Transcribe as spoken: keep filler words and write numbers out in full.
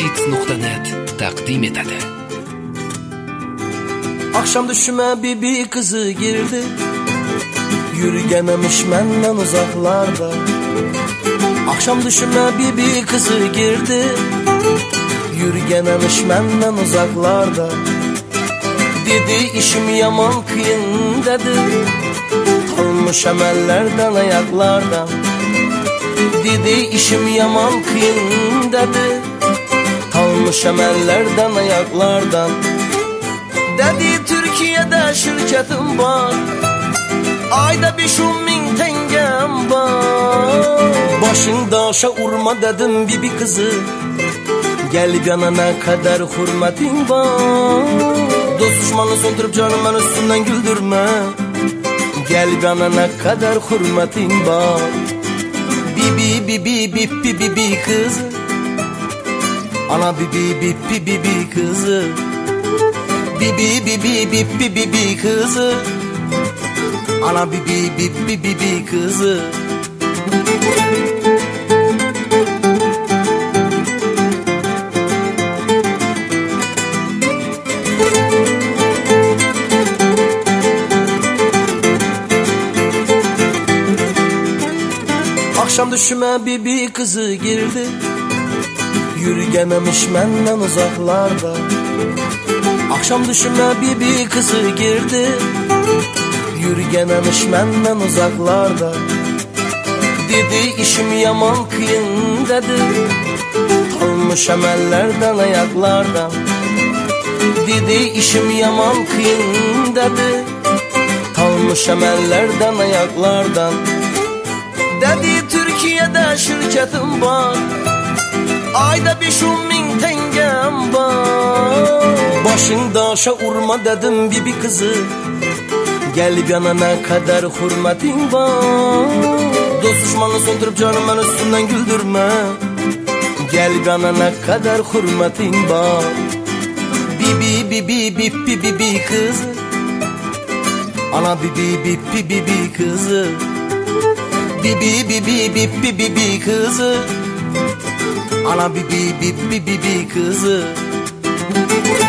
sheets nokta net takdim etadi. Akşam düşüme bibi kızı girdi, yürügememiş menden uzaklarda. Akşam düşüme bibi kızı girdi, yürügememiş menden uzaklarda. Dedi işim yaman kıyın dedi, kalmış emellerden ayaklardan. Dedi işim yaman kıyın dedi, kalmış emellerden ayaklardan. Dedi Türkiye'de şirketim var, ayda beş on bin tengem var. Başın daşa urma dedim bibi kızı, gelip yanana kadar hürmetin var. Dost düşmanı söndürüp canım ben üstünden güldürme, gelip yanana kadar hürmetin var. Bibi bibi bibi bibi kızı, ana bibi bibi bibi kızı, bibi bibi bibi bibi kızı, ana bibi bibi bibi kızı. Akşam düşüme bibi kızı girdi, yürügememiş menden uzaklarda. Akşam düşüme bibi kızı girdi, yürügememiş menden uzaklarda. Dedi işim yaman kıyın dedi, kalmış emellerden ayaklardan. Dedi işim yaman kıyın dedi, kalmış emellerden ayaklardan. Dedi Türkiye'de şirketim var, ayda beş on bin tengem var. Başın daşa urma dedim bibi kızı, gelip yanana kadar hürmetin var. Dost düşmanı söndürüp canım ben üstünden güldürme, gelip yanana kadar hürmetin var. Bibi bibi bibi bibi kızı, ana bibi bibi bibi kızı, bibi bibi bibi bibi kızı, ana bibi bibi bibi kızı.